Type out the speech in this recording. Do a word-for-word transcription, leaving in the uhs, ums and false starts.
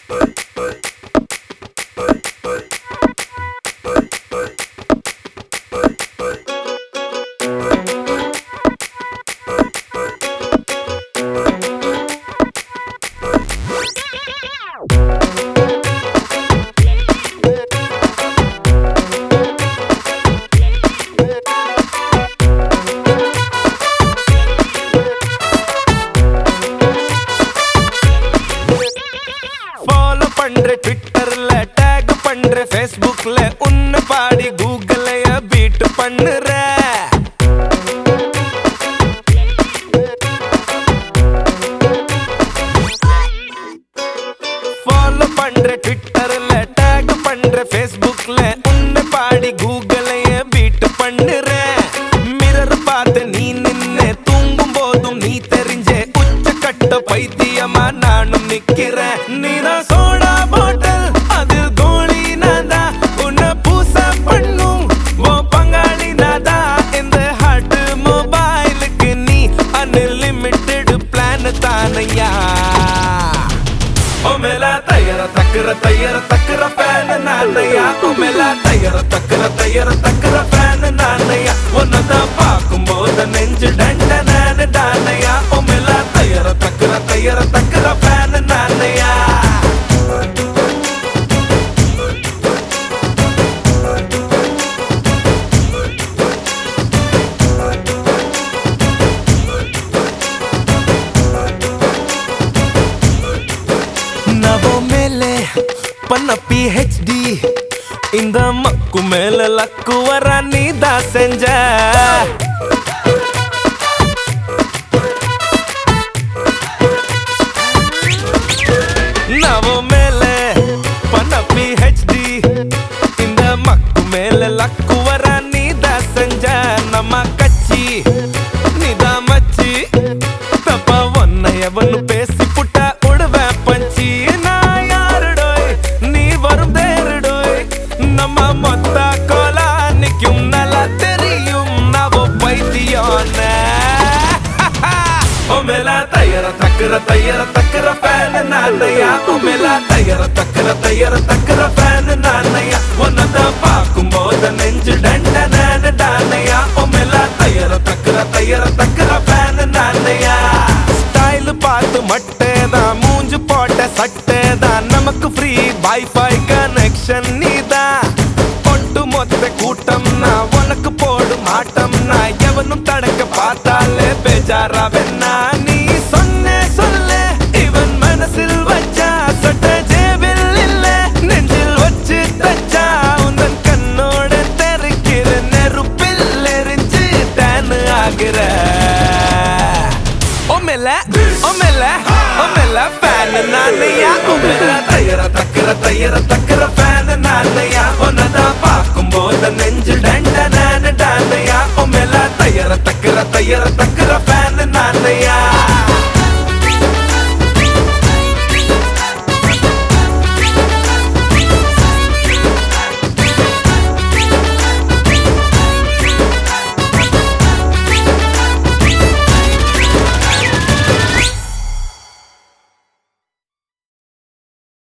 ட்விட்டர்ல டேக் பண்ற ஃபேஸ்புக்ல உன்ன பாடி கூகுளைய பீட் பண்ணுற ஃபாலோ பண்ற ட்விட்டர்ல டேக் பண்ற ஃபேஸ்புக்ல உன்ன பாடி கூகுளைய பீட் பண்ணுற மிரர் பார்த்து நீ நின்னு தூங்கும் போதும் நீ தெரிஞ்ச உச்சக்கட்ட பைத்தியமா நானும் நிக்கிறேன் நீதான் சோடா பாட்டில் அதில் கோழி நாதா உன்னை பூச பண்ணும் ஓ பங்காளி நாதா இந்த ஹார்ட் மொபைலுக்கு நீ அன்லிமிட்டெட் பிளான் தானையா ஓ மேலா தயர தக்கர தயர தக்கர ஃபேன் நானையா ஓ மேலா தயர தக்கர தயர தக்கர ஃபேன் நானையா உன்னதான் பார்க்கும்போது நெஞ்சு டண்ட நானு டானையா ஓ மேலா தயர தக்கர தயர தக்கர ஃபேன் நானையா நவோ மேலே பண்ண பிஹெச்டி இந்த மக்கு மேல லக்கு வர நீதான் செஞ்ச நவோ மேலே பண்ண பிஹெச்டி இந்த மக்கு மேல லக்கு வர நீதான் செஞ்ச நம்ம கட்சி நீதான் மச்சி தப்பா ஒன்ன எவனு பேசி புட்ட உடுவேன் பஞ்சி நான் யாருடோய் நீ வரும் தேருடோய் நம்ம மொத்த கோலா நிக்கும் நல்லா தெரியும் நவோ பைத்தியோன ஓ மேலா தயர தக்கர தயர தக்கர ஃபேன் நானையா ஓ மேலா தயர தக்கர தயர தக்கர ஃபேன் நானையா உன்னதான் பார்க்கும்போது நெஞ்சு டண்ட நானு டானையா ஓ மேலா தயர தக்கர தயர தக்கர ஃபேன் நானையா ஸ்டைல் பார்த்து மட்டேதான் மூஞ்சு போட்ட சட்டேதான் நமக்கு ஃப்ரீ வைஃபை கனெக்ஷன் நீதான் ஒட்டு மொத்த கூட்டம் நான் உனக்கு போடும் ஆட்டம் நான் எவனும் தடக்க பார்த்தாலே பேஜாரா வெண்ணா நீ சொன்ன சொல்ல இவன் மனசில் வச்சா சட்ட ஜேபில் இல்ல நெஞ்சில் வச்சு தச்சா உந்தன் கண்ணோட தெருக்கிற நெருப்பில் எரிஞ்சு டேனு ஆகிற ஓ மேல ஓ மேல ஓ மேல ஃபேன் நானையா ஓ மேல தயர தக்கர தயர தக்கர ஃபேன் நானையா உன்னதான் பார்க்கும்போது நெஞ்சு டண்ட நானு டானையா ஓ மேல தயர தக்கர தயர தக்கர